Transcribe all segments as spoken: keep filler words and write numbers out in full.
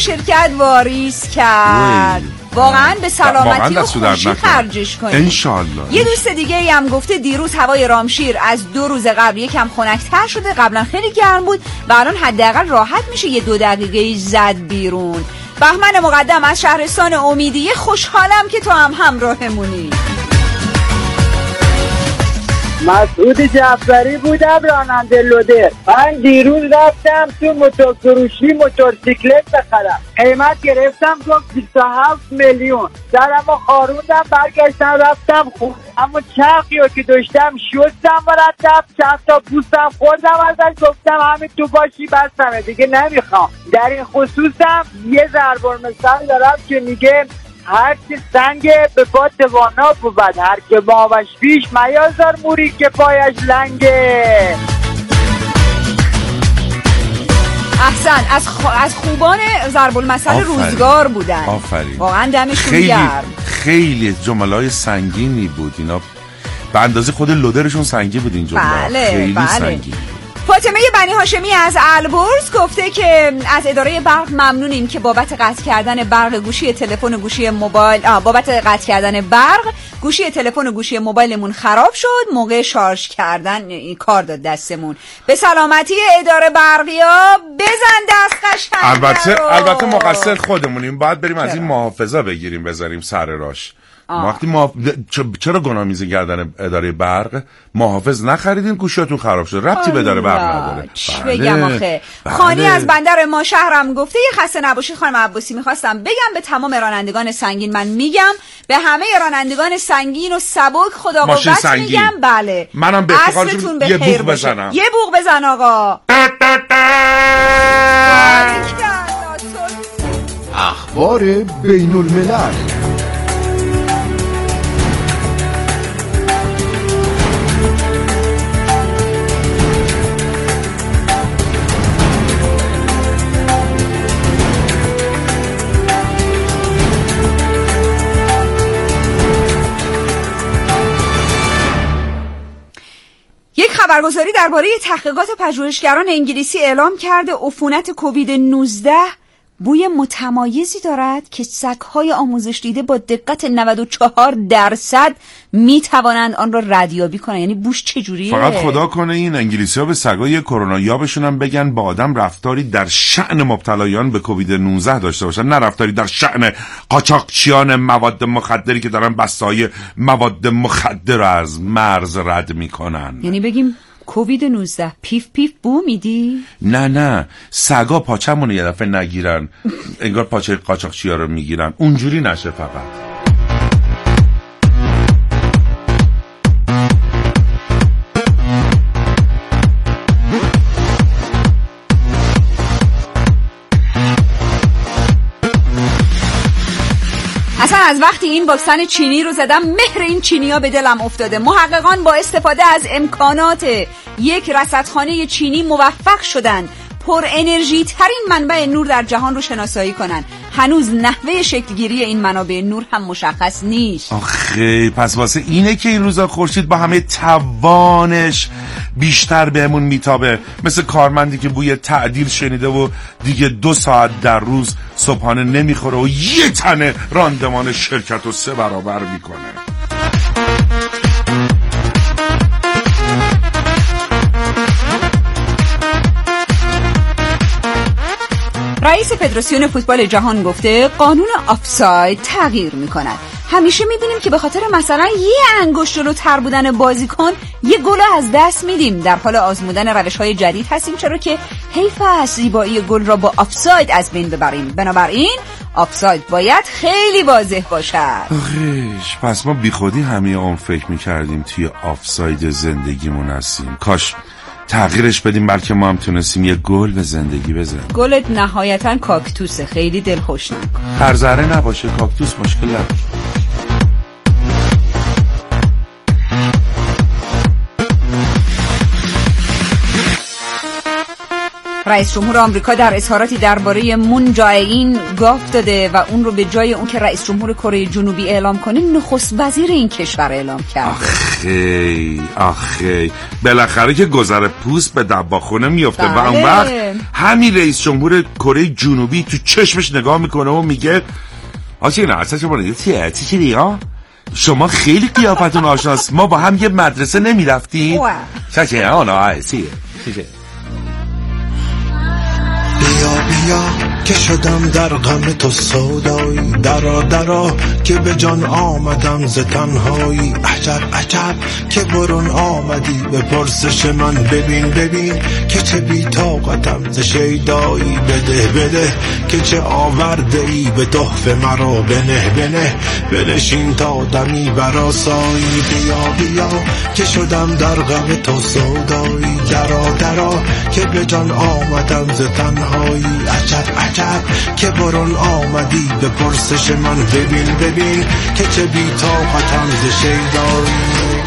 شرکت واریز کرد. واقعا به سلامتی و خوشی خرجش کنید انشالله. یه دوست دیگه ای هم گفته دیروز هوای رامشیر از دو روز قبل یکم خنک‌تر شده، قبلا خیلی گرم بود و الان حداقل راحت میشه یه دو دقیقه زد بیرون. بهمن مقدم از شهرستان امیدیه، خوشحالم که تو هم همراهمونی. مسعود جعفری بودم، راننده لودر. من دیروز رفتم تو موتورفروشی موتورسیکلت بخرم، قیمت گرفتم گفت بیست و هفت میلیون. درمو خاروندم، برگشتم رفتم خود، اما چرخی رو که داشتم شستم مرتب، چند تا پوستم خوردم ازش، گفتم همین تو باشی بستمه دیگه نمیخوام. در این خصوصم یه ضرب المثل دارم که میگه هر که سنگ به پا توانا بود، هر که باوش پیش میازار موری که پایش لنگه. احسن. از خ... از خوبان ضرب المثل روزگار بودن. آفرین. واقعا دمشون خیلی گرم. خیلی جمله‌های سنگینی بود اینا، به اندازه خود لودرشون سنگین بود این جمله. بله خیلی بله. سنگین. فاطمه بنی هاشمی از البرز گفته که از اداره برق ممنونیم که بابت قطع کردن برق گوشی تلفن و گوشی موبایل آ بابت قطع کردن برق گوشی تلفن و گوشی موبایلمون خراب شد، موقع شارژ کردن این کار داد دستمون. به سلامتی اداره برقیا، بزن دست قشنگ. البته البته مقصر خودمونیم، باید بریم چرا؟ از این محافظه بگیریم بذاریم سر راش. وقتی محاف... چرا گناه‌آمیزی کردن اداره برق؟ محافظ نخریدین گوشیاتون خراب شد، ربطی به اداره برق نداره. چی بگم آخه؟ بله. خانی از بندر ما شهرم گفته یه خسته نباشید خانم عباسی، میخواستم بگم به تمام رانندگان سنگین، من میگم به همه رانندگان سنگین و سبک خدا قوت میگم. بله منم به افتخارشون یه بوق بزنم. یه بوق بزن آقا. اخبار بین الملل. یک خبرگزاری درباره تحقیقات پژوهشگران انگلیسی اعلام کرده عفونت کووید نوزده بوی متمایزی دارد که سگ‌های آموزش دیده با دقت نود و چهار درصد میتوانند آن را ردیابی کنند. یعنی بوش چجوریه؟ فقط خدا کنه این انگلیسی‌ها به سگای کرونا یابشون هم بگن با آدم رفتاری در شأن مبتلایان به کووید نوزده داشته باشن، نه رفتاری در شأن قاچاقچیان مواد مخدری که دارن بسته‌های مواد مخدر رو از مرز رد میکنن. یعنی بگیم کووید نوزده پیف پیف بو میدی؟ نه نه، سگا پاچمون یه دفعه نگیرن انگار پاچه قاچاقچیا رو میگیرن، اونجوری نشه فقط. از وقتی این واکسن چینی رو زدم مهر این چینی‌ها به دلم افتاده. محققان با استفاده از امکانات یک رصدخانه چینی موفق شدن پر انرژی ترین منبع نور در جهان رو شناسایی کنن. هنوز نحوه شکلگیری این منابع نور هم مشخص نیست. آخه پس واسه اینه که این روزا خورشید با همه توانش بیشتر بهمون میتابه، مثل کارمندی که بوی تعدیل شنیده و دیگه دو ساعت در روز صبحانه نمیخوره و یه تنه راندمان شرکت رو سه برابر میکنه. رئیس فدراسیون فوتبال جهان گفته قانون آفساید تغییر میکند. همیشه میبینیم که به خاطر مثلا یه انگشت جلوتر بودن بازیکن یه گل از دست میدیم. در حال آزمودن روش‌های جدید هستیم، چرا که حیف است زیبایی گل را با آفساید از بین ببریم. بنابراین آفساید باید خیلی واضح باشد. آخیش پس ما بیخودی همه اون فکر میکردیم توی آفساید زندگیمون هستیم. کاش تغییرش بدیم بلکه ما هم تونستیم یه گل به زندگی بزنیم. گلت نهایتاً کاکتوسه، خیلی دلخوش نکن. هر ذره نباشه کاکتوس مشکل نداره. رئیس جمهور آمریکا در اظهاراتی درباره مون جائین گاف داده و اون رو به جای اون که رئیس جمهور کره جنوبی اعلام کنه نخست وزیر این کشور اعلام کرد. آخی آخی بالاخره که گذر پوست به دباخونه میفته بله. و اون وقت همین رئیس جمهور کره جنوبی تو چشمش نگاه میکنه و میگه آچه نه اصلا شما نگه چیه چی چی ها شما خیلی قیافتون آشناست، ما با هم یه مدرسه نمیرفتیم چه چه آنا چیه چیه بیا بیا که شدم در غم تو سودایی، درا درا که به جان آمدم ز تنهایی. عجب عجب که برون آمدی به پرسش من، ببین ببین که چه بی طاقتم ز شیدایی. بده بده که چه آورده ای به تحفه مرا، بنه بنه بنشین تا دمی برآسایی. بیا بیا که شدم در غم تو سودایی، درا درا که به جان آمدم ز تنهایی. عجب عجب که برون آمدی به پرسش من، ببین ببین که چه بی طاقتم ز شیدایی.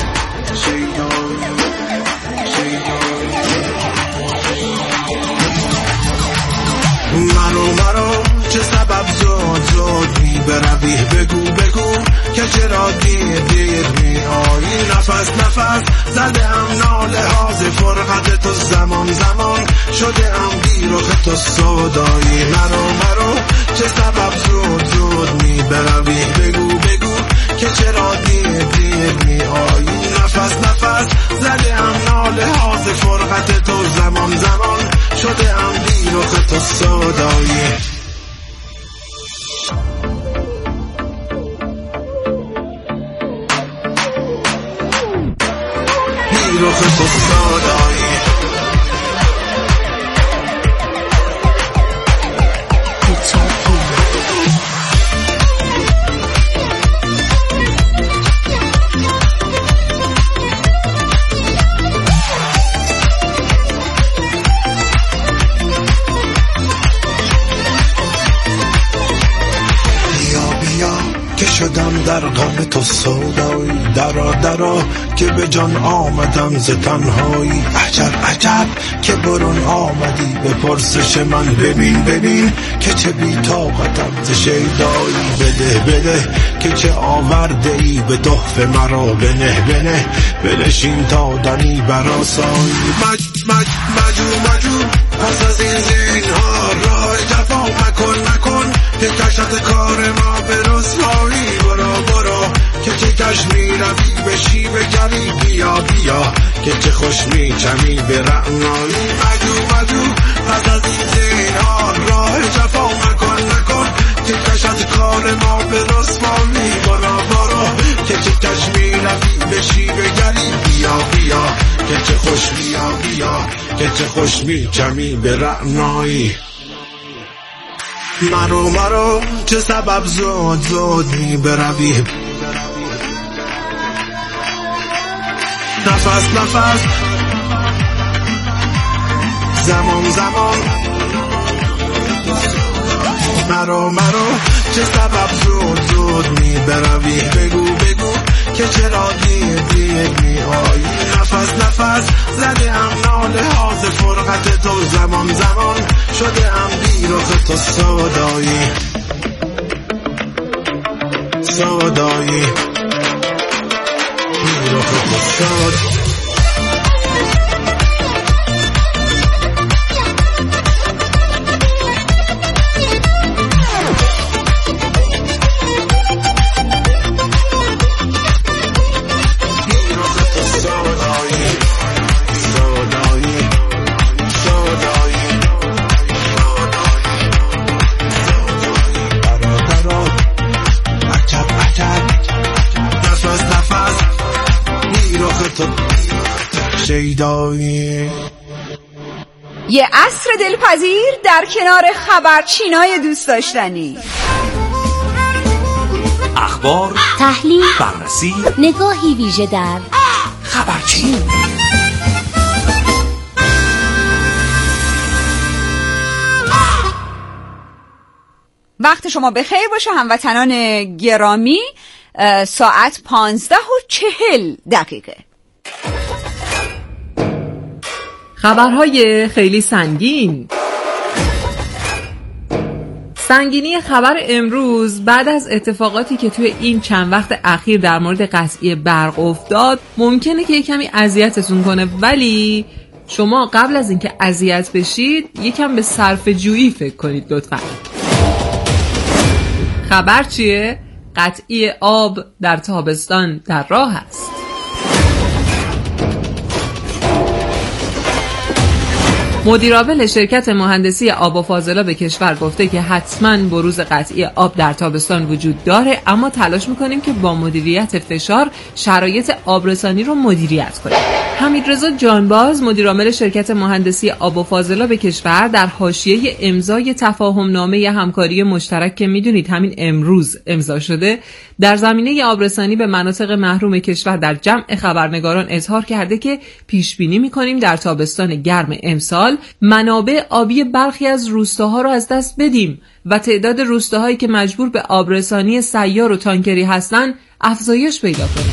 مرو مرو چه سبب زود زود می بروی، بگو بگو که چرا دیر دیر می آیی. نفس نفس زده ام ناله ها ز فرقت تو، زمان زمان شده ام بی رخ تو سودایی. مرو مرو چه سبب زود زود می بروی، بگو بگو که چرا دیر دیر می آیی. نفس نفس زده ام ناله ها ز فرقت تو، زمان زمان شده ام بی رخ تو سودایی. بی رخ تو سودایی. شدم در غم تو سودایی، درا درا که به جان آمدم ز تنهایی. عجب عجب که برون آمدی به پرسش من، ببین ببین که چه بی طاقتم ز شیدایی. بده بده که چه آورده ای به تحفه مرا، بنه بنه بنشین تا دمی برآسایی. مج مج مجو مجو پس از این زینها راه جفا مکن مکن که کشت کار ما به رسوایی. برو برو که چه کش می روی به شیب گلی، بیا بیا که چه خوش می چمی به رعنایی. مجو مجو پس از این زینها راه جفا مکن مکن که کشت کار ما به رسوایی. برو برو که چه کش می روی به شیب گلی، بیا بیا که چه خوش بیا بیا که چه خوش می چمی به رعنایی. مرو مرو چه سبب زود زود می بروی، نفس نفس زمان زمان. مرو مرو چه سبب زود زود می بروی، بگو بگو که چرا دیر دیر می آیی. نفس نفس زده ام ناله ها ز فرقت تو، زمان زمان شده ام بی رخ تو سودایی. سودایی بی رخ تو سودایی. یه عصر دلپذیر در کنار خبرچینای دوست داشتنی، اخبار، تحلیل، بررسی، نگاهی ویژه در خبرچین. وقت شما بخیر باشه هموطنان گرامی. ساعت پانزده و چهل دقیقه. خبرهای خیلی سنگین. سنگینی خبر امروز بعد از اتفاقاتی که توی این چند وقت اخیر در مورد قطعی برق افتاد ممکنه که کمی اذیتتون کنه، ولی شما قبل از اینکه اذیت بشید یکم به صرفه جویی فکر کنید لطفا. خبر چیه؟ قطعی آب در تابستان در راه است. مدیرعامل شرکت مهندسی آب و فاضلاب کشور گفته که حتما بروز قطعی آب در تابستان وجود داره، اما تلاش میکنیم که با مدیریت فشار شرایط آبرسانی رو مدیریت کنیم. حمیدرضا جانباز مدیرعامل شرکت مهندسی آب و فاضلاب کشور در حاشیه امضای تفاهم نامه همکاری مشترک که میدونید همین امروز امضا شده در زمینه آبرسانی به مناطق محروم کشور در جمع خبرنگاران اظهار کرده که پیش بینی میکنیم در تابستان گرم امسال منابع آبی برخی از روستاها رو از دست بدیم و تعداد روستاهایی که مجبور به آبرسانی سیار و تانکری هستن افزایش پیدا کنه.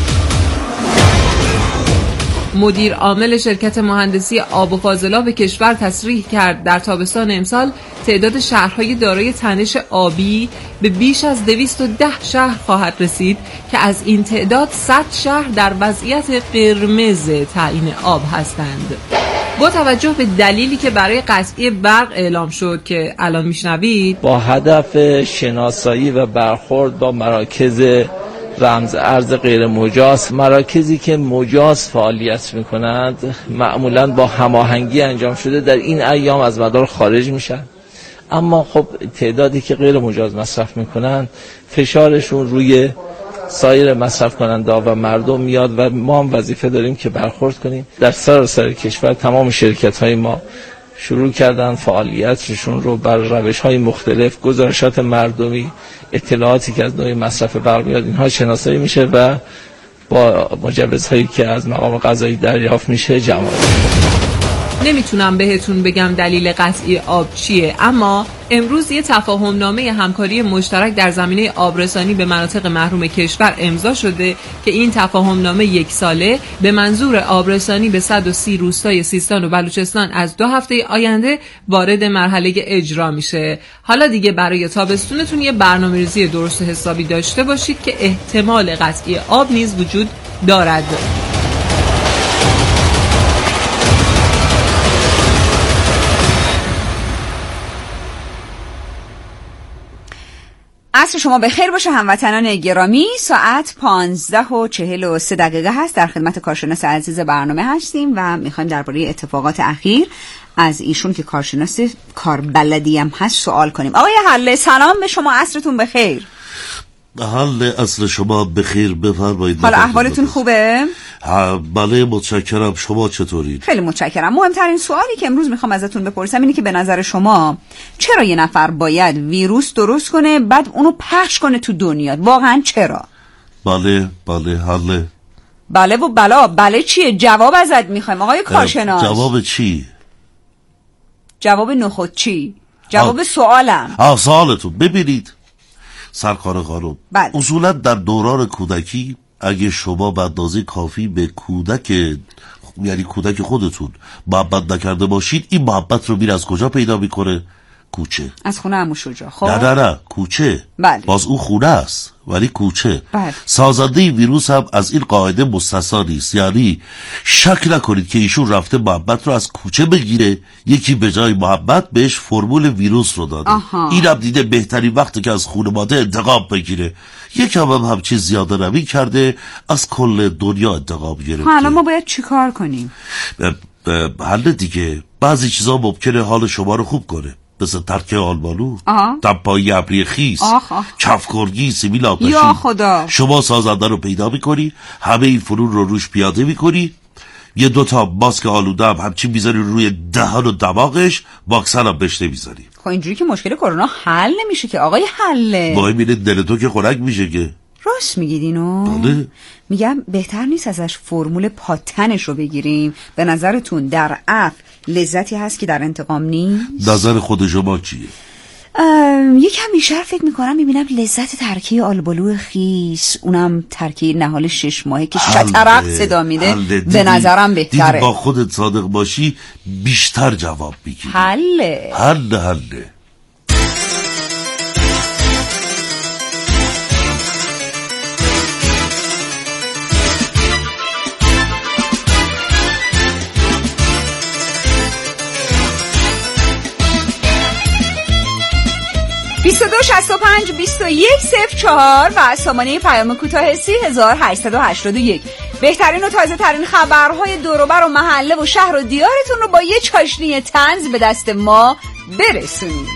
مدیر عامل شرکت مهندسی آب و فاضلاب کشور تصریح کرد در تابستان امسال تعداد شهرهای دارای تنش آبی به بیش از دویست و ده شهر خواهد رسید که از این تعداد صد شهر در وضعیت قرمز تعیین آب هستند. با توجه به دلیلی که برای قطعی برق اعلام شد که الان میشنوید، با هدف شناسایی و برخورد با مراکز رمز ارز غیر مجاز، مراکزی که مجاز فعالیت میکنند معمولا با هماهنگی انجام شده در این ایام از مدار خارج میشن، اما خب تعدادی که غیر مجاز مصرف میکنند فشارشون روی سایر مصرف کننده و مردم میاد و ما هم وظیفه داریم که برخورد کنیم. در سراسر کشور تمام شرکت های ما شروع کردن فعالیتشون رو بر روش های مختلف، گزارشات مردمی، اطلاعاتی که از نوع مصرف برق میاد اینها شناسایی میشه و با مجوزهایی که از مقام قضایی دریافت میشه جمع. نمیتونم بهتون بگم دلیل قطعی آب چیه، اما امروز یه تفاهم نامه همکاری مشترک در زمینه آبرسانی به مناطق محروم کشور امضا شده که این تفاهم نامه یک ساله به منظور آبرسانی به صد و سی روستای سیستان و بلوچستان از دو هفته آینده وارد مرحله اجرا میشه. حالا دیگه برای تابستونتون یه برنامه‌ریزی درست و حسابی داشته باشید که احتمال قطعی آب نیز وجود دارد. عصر شما بخیر باشه هموطنان گرامی. ساعت پانزده و چهل و سه دقیقه هست. در خدمت کارشناس عزیز برنامه هستیم و میخوایم درباره اتفاقات اخیر از ایشون که کارشناس کاربلدی هم هست سوال کنیم. آقای حله سلام به شما، عصرتون بخیر. حال عصر شما بخیر، بفرمایید. حالا احوالتون خوبه؟ بله متشکرم، شما چطورید؟ خیلی متشکرم. مهمترین سوالی که امروز میخوام ازتون بپرسم اینه که به نظر شما چرا یه نفر باید ویروس درست کنه بعد اونو پخش کنه تو دنیا؟ واقعا چرا؟ بله بله حله. بله و بلا. بله چیه؟ جواب ازت میخوایم آقای کارشناس. جواب چی؟ جواب نخود چی؟ جواب سوالم. آه سوالتون. ببینید سرکار قانون، بله. اصولا در دوران کودکی اگه شما به اندازه کافی به کودک، یعنی کودک خودتون محبت نکرده باشید، این محبت رو میره از کجا پیدا میکنه؟ کوچه. از خونه عمو شجاع. خب نه نه نه کوچه. بله. باز اون خونه است ولی کوچه. بله. سازنده ویروس هم از این قاعده مستثنا نیست، یعنی شک نکنید که ایشون رفته محبت رو از کوچه بگیره، یکی به جای محبت بهش فرمول ویروس رو داده. این هم دیده بهترین وقتی که از خانواده انتقام بگیره، یکم هم همچین زیاده روی کرده از کل دنیا انتقام گرفته. حالا ما باید چیکار کنیم؟ حل دیگه، بعضی چیزا ممکنه حال شما رو خوب کنه، مثل ترک آلبالو، دمپایی ابری خیس، کفگرگی، سیبیل آتشی. یا خدا. شما سازنده رو پیدا میکنی، همه این فنون رو روش پیاده میکنی، یه دوتا ماسک آلوده هم همچین میذاری روی دهان و دماغش، واکسن هم بهش نمیذاری. خب اینجوری که مشکل کرونا حل نمیشه که آقای حله. با این دل تو که خنک میشه که. راست میگید اینو؟ بله. میگم بهتر نیست ازش فرمول پاتنش رو بگیریم؟ به نظرتون در عفو لذتی هست که در انتقام نیست؟ نظر خود شما چیه؟ یکم بیشتر فکر میکنم میبینم لذت ترکیه آلبالو خیس، اونم ترکیه نهال شش ماهه که شطرق صدا میده، به نظرم بهتره. دیدی با خودت صادق باشی بیشتر جواب بگیری. حله حله حله. بیست و دو شصت و پنج بیست و یک صفر چهار و سامانه پیام کوتاه سی هزار و هشتصد و هشتاد و یک. بهترین و تازه ترین خبرهای دور و بر و محله و شهر و دیارتون رو با یه چاشنی طنز به دست ما برسونید.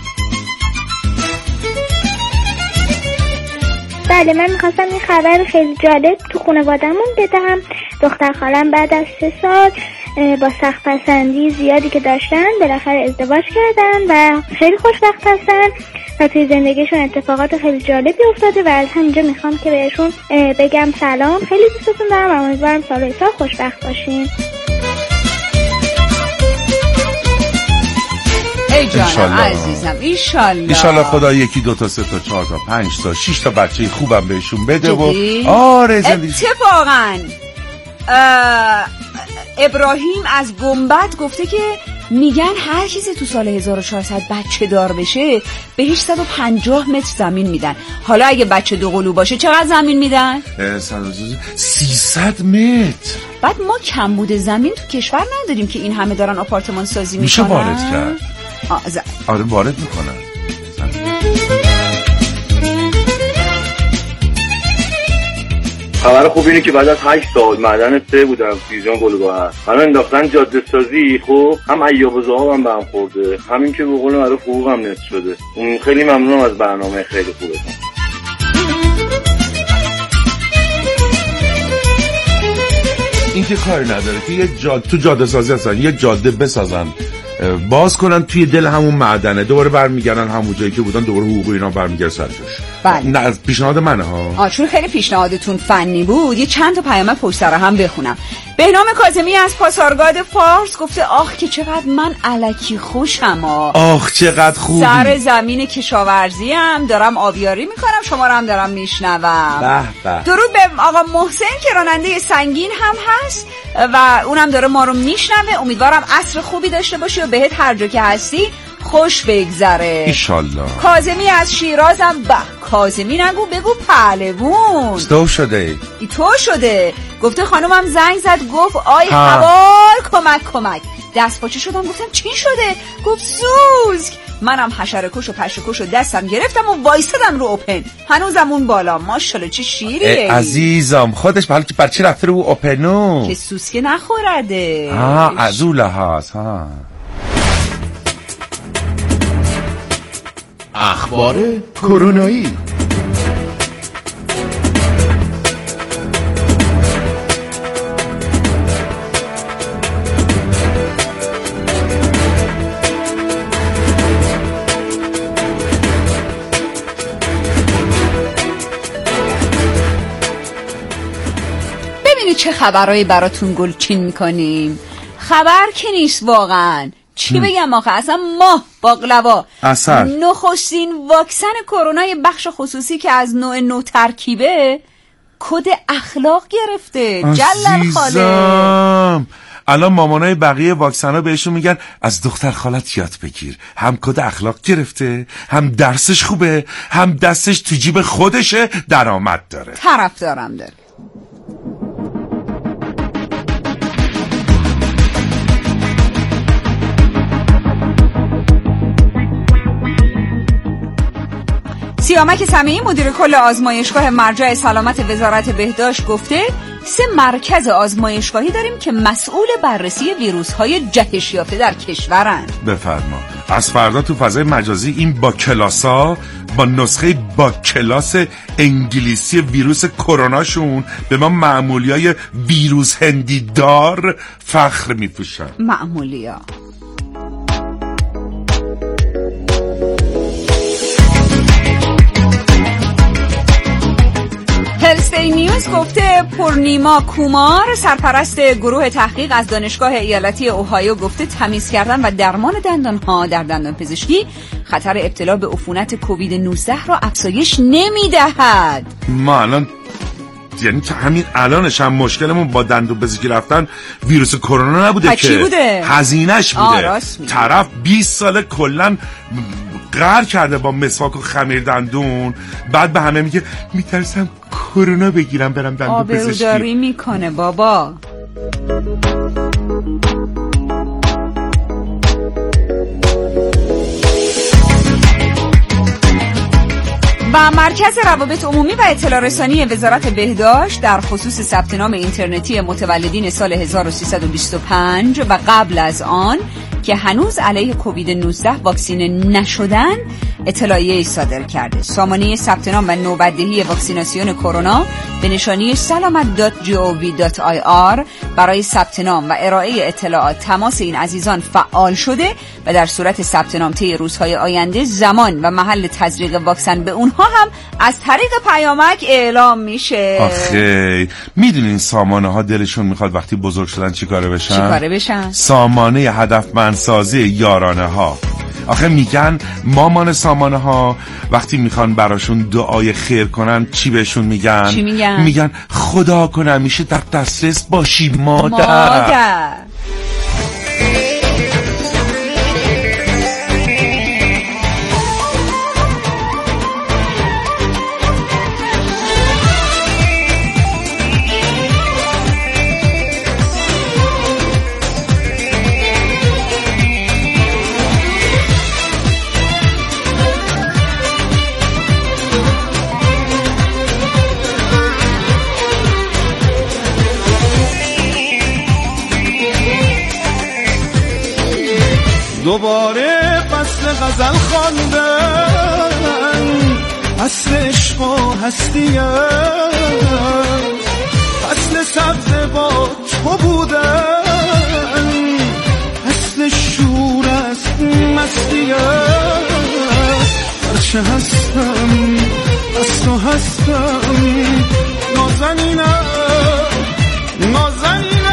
بله، من میخواستم این خبر خیلی جالب تو خانواده‌مون بدم. دختر خالم بعد از سه سال با سخت پسندی زیادی که داشتن بالاخره ازدواج کردن و خیلی خوشبخت هستن و توی زندگیشون اتفاقات خیلی جالبی افتاده و از همینجا میخوام که بهشون بگم سلام، خیلی دوستتون دارم و امیدوارم سال سال خوشبخت باشین. ای جانم عزیزم، ایشالله ایشالله خدا یکی دو تا سه تا چهار تا پنج تا شش تا بچه خوبم بهشون بده و آره زندگی. اتفاقا ابراهیم از گنبد گفته که میگن هر کسی تو سال هزار و چهارصد بچه دار بشه بهش صد و پنجاه متر زمین میدن. حالا اگه بچه دو قلو باشه چقدر زمین میدن؟ سیصد متر. بعد ما کمبود زمین تو کشور نداریم که این همه دارن آپارتمان سازی میکنن. میشه وارد کرد. آه ز... آره وارد میکنن. خبر خوب اینه که بعد از هشت سال معدن سه بودم دیویژن گلوگاه هست. الان انداختن جاده سازی، خب هم عیاب و زغاب هم بهم خورده، همین که به قول معروف حقوقم نصف شده. خیلی ممنونم از برنامه خیلی خوبتون. این که کاری نداره که یه جاده تو جاده سازی هستن یه جاده بسازن باز کنن توی دل همون معدنه، دوباره برمیگردن همون جایی که بودن، دوباره حقوق اینا برمیگرده سر جاش. بله. نه از پیشنهاد منه ها. آ چون خیلی پیشنهادتون فنی بود یه چند تا پیام پشت سر هم بخونم. بهنام کاظمی از پاسارگاد فارس گفته آخ که چقدر من الکی خوشم آ. آخ چقدر خوبی. سر زمین کشاورزی هم دارم آبیاری میکنم، شما رو هم دارم میشنوم. به به. درود به آقا محسن که راننده سنگین هم هست و اونم داره ما رو میشنوه. امیدوارم عصر خوبی داشته باشی و بهت هر جا که هستی خوش بگذره ایشالله. کاظمی از شیرازم با کاظمی نگو بگو پهلوون. تو شده ای تو شده. گفته خانومم زنگ زد گفت آی حوال کمک کمک. دست پاچه شدم گفتم چی شده؟ گفت سوزک. منم حشرکش و پشکش و دستم گرفتم و وایسادم رو اوپن. هنوزم اون بالا. ماشاءالله چه شیریه عزیزم. خودش بلکه بچه رفته رو اوپنو که سوسکه نخورده. ها از اون لحاظ ها. اخبار کرونایی. ببینید چه خبرهایی براتون گلچین میکنیم. خبر که نیست واقعا. چی بگم آخه اصلا ماه باقلوا اثر نخستین واکسن کرونای بخش خصوصی که از نوع نو ترکیبه کد اخلاق گرفته. جلل خاله. الان مامانای بقیه واکسن ها بهشون میگن از دختر خالت یاد بگیر، هم کد اخلاق گرفته، هم درسش خوبه، هم دستش تو جیب خودشه، درآمد داره، طرف دارم داره. سیامک سمیعی مدیر کل آزمایشگاه مرجع سلامت وزارت بهداشت گفته سه مرکز آزمایشگاهی داریم که مسئول بررسی ویروس‌های جهش یافته در کشورن. بفرما. از فردا تو فضای مجازی این با کلاسا با نسخه با کلاس انگلیسی ویروس کروناشون به ما معمولیای ویروس هندی دار فخر میپوشن. معمولیا هلستی نیوز گفته پورنیما کومار سرپرست گروه تحقیق از دانشگاه ایالتی اوهایو گفته تمیز کردن و درمان دندان‌ها در دندان پزشکی خطر ابتلا به عفونت کووید نوزده را افزایش نمیدهد. ما الان یعنی که همین الانش هم مشکلمون با دندونپزشکی رفتن ویروس کرونا نبوده که بوده؟ هزینه‌اش بوده. طرف بیست ساله کلن قهر کرده با مسواک و خمیر دندون، بعد به همه میگه میترسم کرونا بگیرم برم دندونپزشکی. آبروداری میکنه بابا. و مرکز روابط عمومی و اطلاع رسانی وزارت بهداشت در خصوص ثبت نام اینترنتی متولدین سال هزار و سیصد و بیست و پنج و قبل از آن که هنوز علیه کووید نوزده واکسینه نشدن اطلاعیه‌ای صادر کرده. سامانه ثبت نام و نوبت‌دهی واکسیناسیون کرونا به نشانی سلامت دات جی او وی دات آی آر برای ثبت نام و ارائه اطلاعات تماس این عزیزان فعال شده و در صورت ثبت نام طی روزهای آینده زمان و محل تزریق واکسن به اونها هم از طریق پیامک اعلام میشه. آخه میدونین سامانه ها دلشون میخواد وقتی بزرگ شدن چیکاره بشن؟ چیکاره بشن؟ سامانه هدفمندسازی یارانه ها. آخه میگن مامان سامانه ها وقتی میخوان براشون دعای خیر کنن چی بهشون میگن؟ چی میگن؟ میگن خدا کنه میشه در دسترس باشی مادر. مادر. دوباره فصل غزل خواندن، فصل عشق و هستیه، فصل سبز با تو بودن، فصل شور است مستیه. هرچه هستم از تو هستم، نازنینه نازنینه.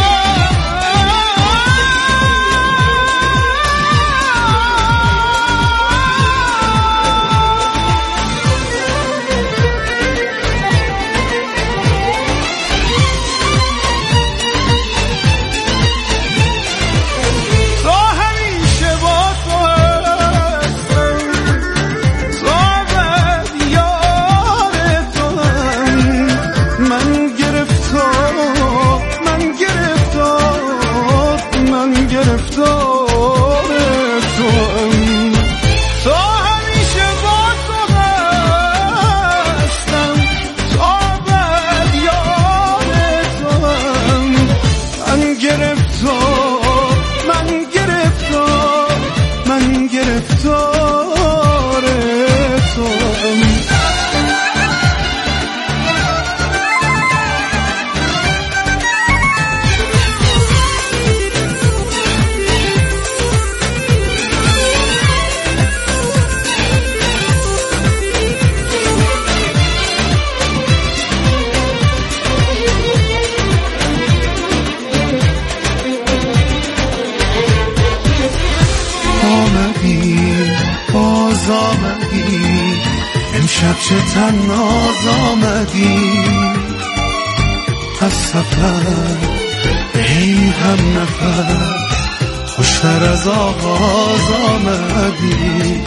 امشب چه تناز آمدی از سفر، ای هم نفر خوشتر از آغاز آمدی.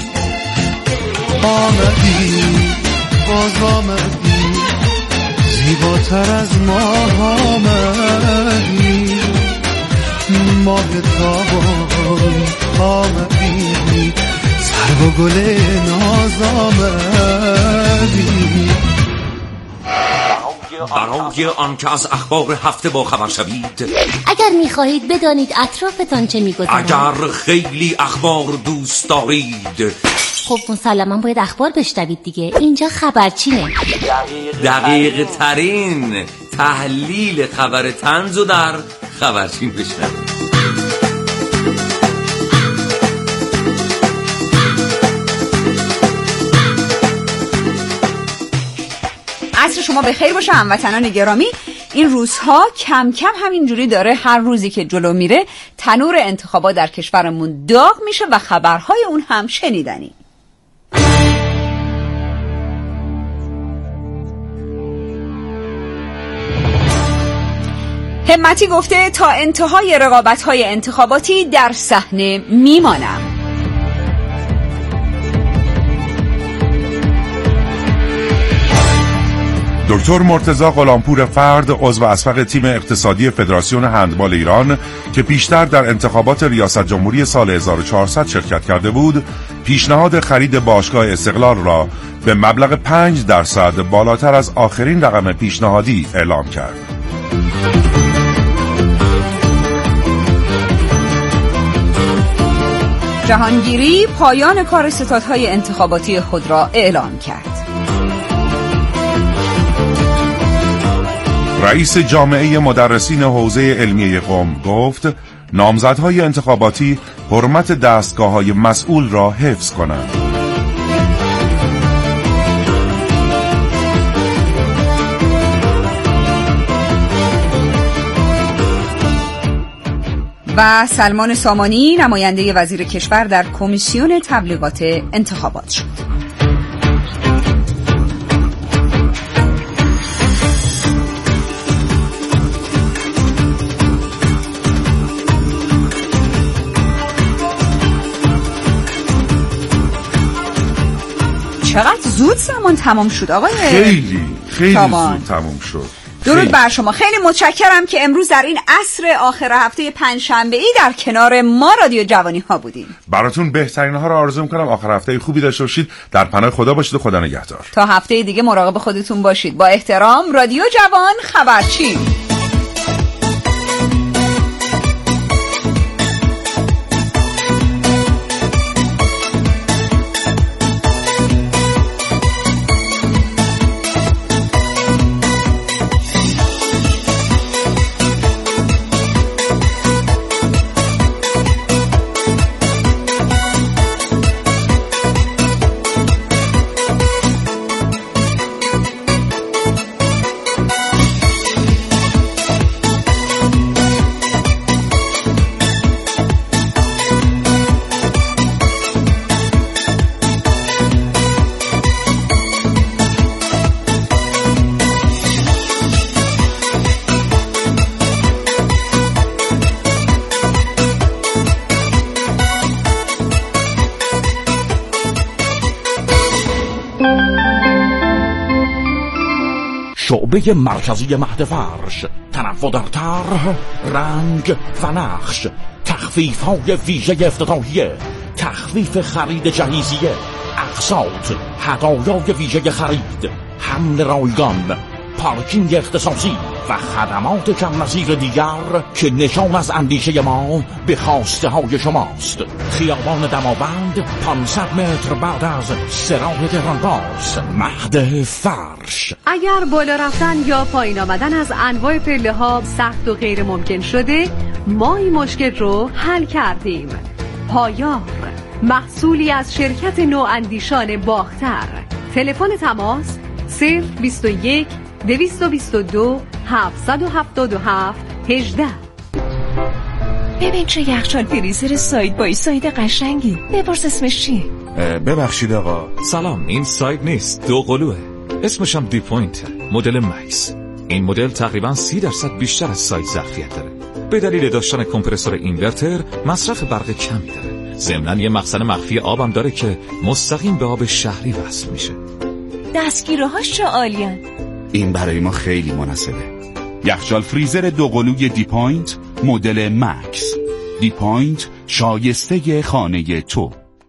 آمدی باز آمدی، زیباتر از ماه آمدی. ماه تابان آمدی، سرو و گل ناز آمدی. برای آنکه از اخبار هفته با خبر شوید، اگر میخواهید بدانید اطرافتان چه میگذرد، اگر خیلی اخبار دوست دارید، خب مسلما باید اخبار بشنوید دیگه. اینجا خبرچینه، دقیق ترین تحلیل خبر طنزو در خبرچین بشنوید. عصر شما بخیر باشه هموطنان گرامی. این روزها کم کم همینجوری داره هر روزی که جلو میره تنور انتخابات در کشورمون داغ میشه و خبرهای اون هم شنیدنی. همتی گفته تا انتهای رقابت‌های انتخاباتی در صحنه میمانم. دکتر مرتضی غلامپور فرد عضو اسبق تیم اقتصادی فدراسیون هندبال ایران که پیشتر در انتخابات ریاست جمهوری سال هزار و چهارصد شرکت کرده بود، پیشنهاد خرید باشگاه استقلال را به مبلغ پنج درصد بالاتر از آخرین رقم پیشنهادی اعلام کرد. جهانگیری پایان کار ستادهای انتخاباتی خود را اعلام کرد. رئیس جامعه مدرسین حوزه علمیه قم گفت نامزدهای انتخاباتی حرمت دستگاه‌های مسئول را حفظ کنند. و سلمان سامانی نماینده وزیر کشور در کمیسیون تبلیغات انتخابات شد. چقدر زود زمان تمام شد آقای خیلی خیلی تامان. زود تمام شد. درود بر شما. خیلی متشکرم که امروز در این عصر آخر هفته پنجشنبه‌ای در کنار ما رادیو جوانی ها بودین. براتون بهترین ها رو آرزو می‌کنم. آخر هفته خوبی داشته باشید. در پناه خدا باشید و خدا نگهدار. تا هفته دیگه مراقب خودتون باشید. با احترام، رادیو جوان خبرچی. شعبه مرکزی مهد فرش، تنوع در طرح، رنگ و نقش، تخفیف های ویژه افتتاحیه، تخفیف خرید جهیزیه، اقساط، هدایای ویژه خرید، حمل رایگان، پارکینگ اختصاصی و خدمات کم نظیر دیگر که نشان از اندیشه ما به خواسته های شماست. خیابان دماوند پانصد متر بعد از سراح تهران‌باز، مهد فرش. اگر بالا رفتن یا پایین آمدن از انواع پله ها سخت و غیر ممکن شده، ما این مشکل رو حل کردیم. پایار، محصولی از شرکت نواندیشان باختر. تلفن تماس صفر بیست و یک دویست و بیست و دو هفتصد و هفتاد و هفت هجده. ببین چه یخچال فریزر ساید بای ساید قشنگی. بپرس اسمش چیه؟ ببخشید آقا. سلام، این ساید نیست، دو قلوه. اسمش هم دی پوینت، مدل مکس. این مدل تقریبا سی درصد بیشتر از ساید ظرفیت داره. به دلیل داشتن کمپرسور اینورتر مصرف برق کمی داره. ضمناً یه مخزن مخفی آبم داره که مستقیم به آب شهری وصل میشه. دستگیره‌هاش چه عالیان. این برای ما خیلی مناسبه. یخچال فریزر دو قلوی دی پوینت مدل مکس. دی پوینت شایسته خانه تو.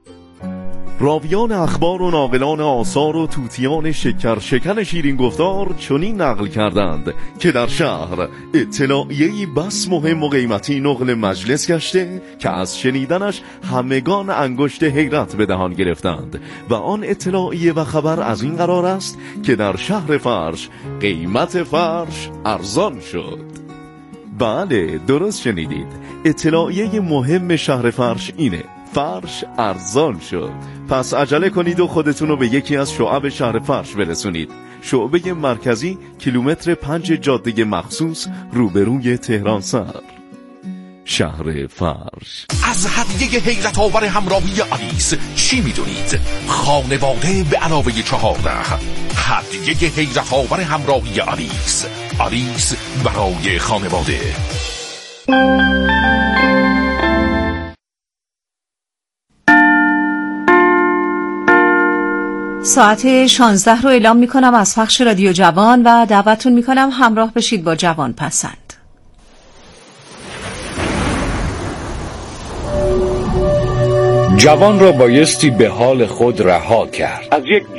راویان اخبار و ناقلان آثار و توتیان شکر شکن شیرین گفتار چنین نقل کردند که در شهر اطلاعیه‌ای بس مهم و قیمتی نقل مجلس گشته که از شنیدنش همگان انگشت حیرت به دهان گرفتند و آن اطلاعیه و خبر از این قرار است که در شهر فرش قیمت فرش ارزان شد. بله، درست شنیدید. اطلاعیه مهم شهر فرش اینه: فرش ارزان شد. پس عجله کنید و خودتون رو به یکی از شعب شهر فرش برسونید. شعبه مرکزی کیلومتر پنج جاده مخصوص روبروی تهران سر، شهر فرش. از هدیه حیرت آور همراهی آلیس چی میدونید؟ خانواده به علاوه چهارده. هدیه حیرت آور همراهی آلیس. آلیس برای خانواده. ساعت شانزده رو اعلام می کنم از پخش رادیو جوان و دعوتتون می کنم همراه بشید با جوان پسند. جوان را بایستی به حال خود رها کرد. از یک